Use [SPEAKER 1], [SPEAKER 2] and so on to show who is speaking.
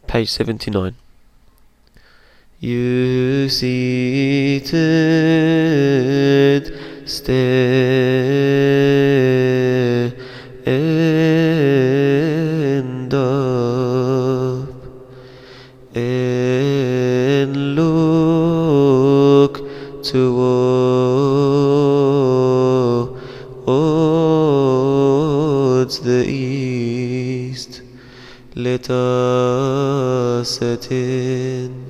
[SPEAKER 1] Page 79. You seated, stand up and look towards the east. Let us attend